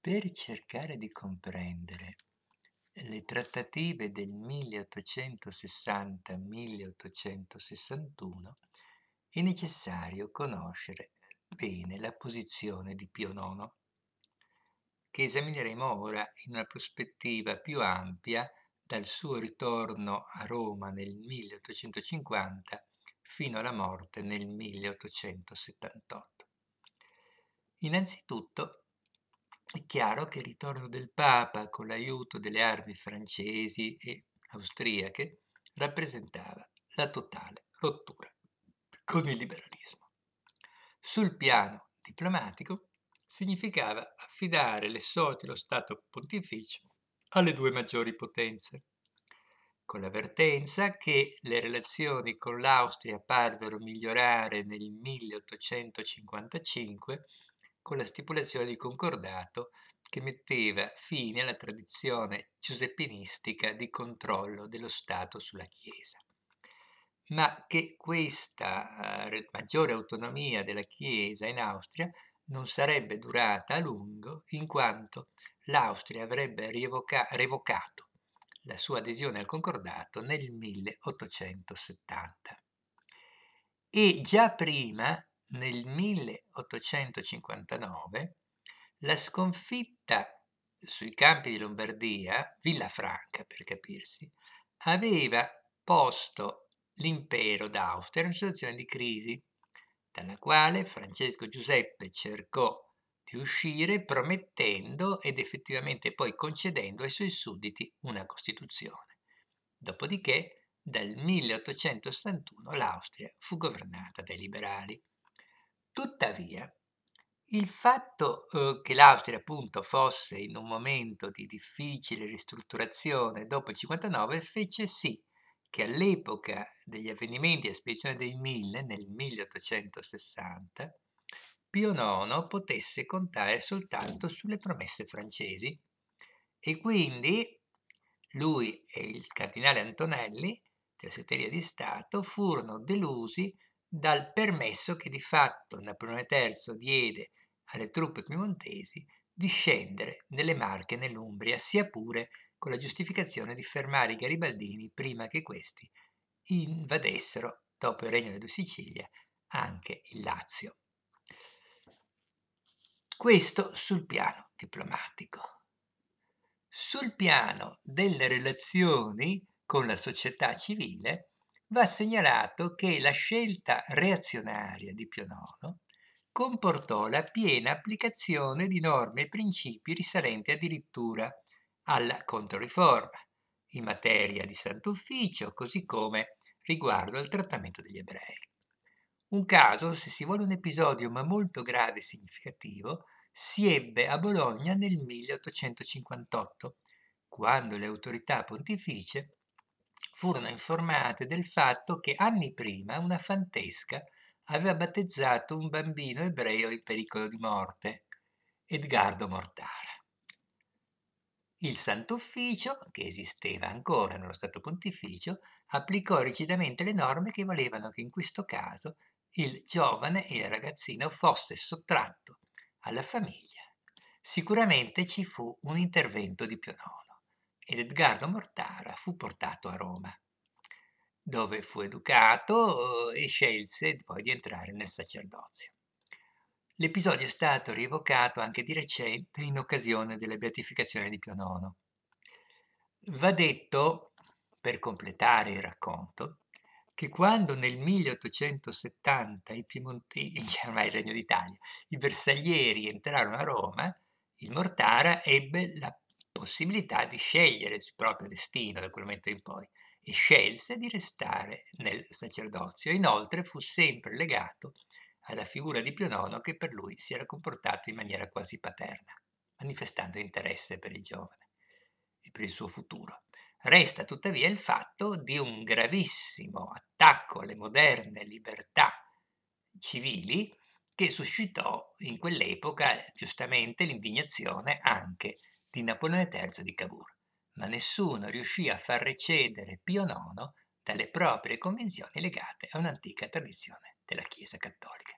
Per cercare di comprendere le trattative del 1860-1861 è necessario conoscere bene la posizione di Pio IX, che esamineremo ora in una prospettiva più ampia dal suo ritorno a Roma nel 1850 fino alla morte nel 1878. Innanzitutto è chiaro che il ritorno del Papa con l'aiuto delle armi francesi e austriache rappresentava la totale rottura con il liberalismo. Sul piano diplomatico significava affidare le sorti dello Stato pontificio alle due maggiori potenze, con l'avvertenza che le relazioni con l'Austria parvero migliorare nel 1855 con la stipulazione di concordato che metteva fine alla tradizione giuseppinistica di controllo dello Stato sulla Chiesa, ma che questa maggiore autonomia della Chiesa in Austria non sarebbe durata a lungo, in quanto l'Austria avrebbe revocato la sua adesione al concordato nel 1870. E già prima, nel 1859, la sconfitta sui campi di Lombardia, Villafranca per capirsi, aveva posto l'impero d'Austria in una situazione di crisi, dalla quale Francesco Giuseppe cercò di uscire promettendo ed effettivamente poi concedendo ai suoi sudditi una Costituzione. Dopodiché, dal 1861 l'Austria fu governata dai liberali. Tuttavia, il fatto che l'Austria appunto fosse in un momento di difficile ristrutturazione dopo il 59 fece sì che all'epoca degli avvenimenti a spedizione dei Mille, nel 1860, Pio IX potesse contare soltanto sulle promesse francesi e quindi lui e il cardinale Antonelli della segreteria di Stato furono delusi dal permesso che di fatto Napoleone III diede alle truppe piemontesi di scendere nelle Marche e nell'Umbria, sia pure con la giustificazione di fermare i garibaldini prima che questi invadessero, dopo il regno delle due Sicilie, anche il Lazio. Questo sul piano diplomatico. Sul piano delle relazioni con la società civile va segnalato che la scelta reazionaria di Pio IX comportò la piena applicazione di norme e principi risalenti addirittura alla Controriforma in materia di Sant'Ufficio, così come riguardo al trattamento degli ebrei. Un caso, se si vuole un episodio ma molto grave e significativo, si ebbe a Bologna nel 1858, quando le autorità pontificie furono informate del fatto che anni prima una fantesca aveva battezzato un bambino ebreo in pericolo di morte, Edgardo Mortara. Il Santo Ufficio, che esisteva ancora nello Stato Pontificio, applicò rigidamente le norme che volevano che in questo caso il giovane, il ragazzino, fosse sottratto alla famiglia. Sicuramente ci fu un intervento di Pio IX ed Edgardo Mortara fu portato a Roma, dove fu educato e scelse poi di entrare nel sacerdozio. L'episodio è stato rievocato anche di recente in occasione della beatificazione di Pio IX. Va detto, per completare il racconto, che quando nel 1870 i piemontesi, ormai il Regno d'Italia, i bersaglieri entrarono a Roma, il Mortara ebbe la possibilità di scegliere il proprio destino da quel momento in poi e scelse di restare nel sacerdozio. Inoltre fu sempre legato alla figura di Pio IX che per lui si era comportato in maniera quasi paterna, manifestando interesse per il giovane e per il suo futuro. Resta tuttavia il fatto di un gravissimo attacco alle moderne libertà civili che suscitò in quell'epoca giustamente l'indignazione anche di Napoleone III di Cavour, ma nessuno riuscì a far recedere Pio IX dalle proprie convinzioni legate a un'antica tradizione della Chiesa cattolica.